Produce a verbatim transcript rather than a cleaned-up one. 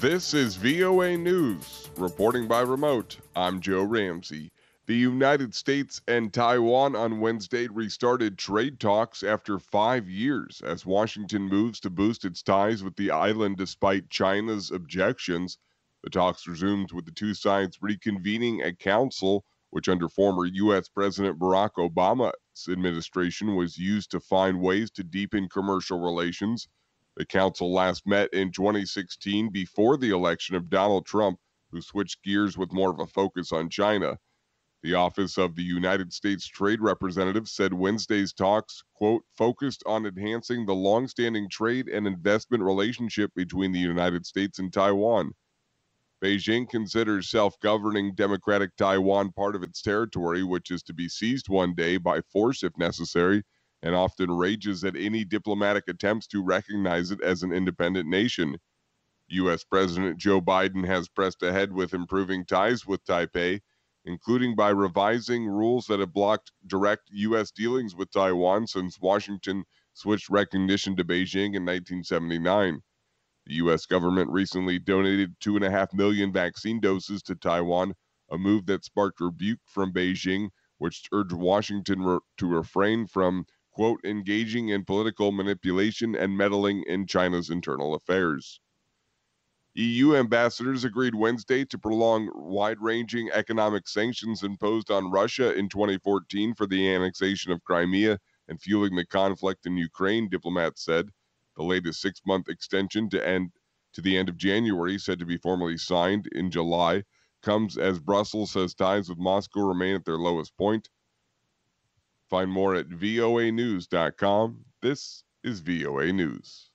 This is V O A News. Reporting by remote, I'm Joe Ramsey. The United States and Taiwan on Wednesday restarted trade talks after five years as Washington moves to boost its ties with the island despite China's objections. The talks resumed with the two sides reconvening a council, which under former U S. President Barack Obama's administration was used to find ways to deepen commercial relations. The council last met in twenty sixteen before the election of Donald Trump, who switched gears with more of a focus on China. The Office of the United States Trade Representative said Wednesday's talks, quote, focused on enhancing the longstanding trade and investment relationship between the United States and Taiwan. Beijing considers self-governing Democratic Taiwan part of its territory, which is to be seized one day by force if necessary, and often rages at any diplomatic attempts to recognize it as an independent nation. U S. President Joe Biden has pressed ahead with improving ties with Taipei, including by revising rules that have blocked direct U S dealings with Taiwan since Washington switched recognition to Beijing in nineteen seventy-nine. The U S government recently donated two point five million vaccine doses to Taiwan, a move that sparked rebuke from Beijing, which urged Washington re- to refrain from, quote, engaging in political manipulation and meddling in China's internal affairs. E U ambassadors agreed Wednesday to prolong wide-ranging economic sanctions imposed on Russia in twenty fourteen for the annexation of Crimea and fueling the conflict in Ukraine, diplomats said. The latest six-month extension to end to the end of January, said to be formally signed in July, comes as Brussels says ties with Moscow remain at their lowest point. Find more at voa news dot com. This is V O A News.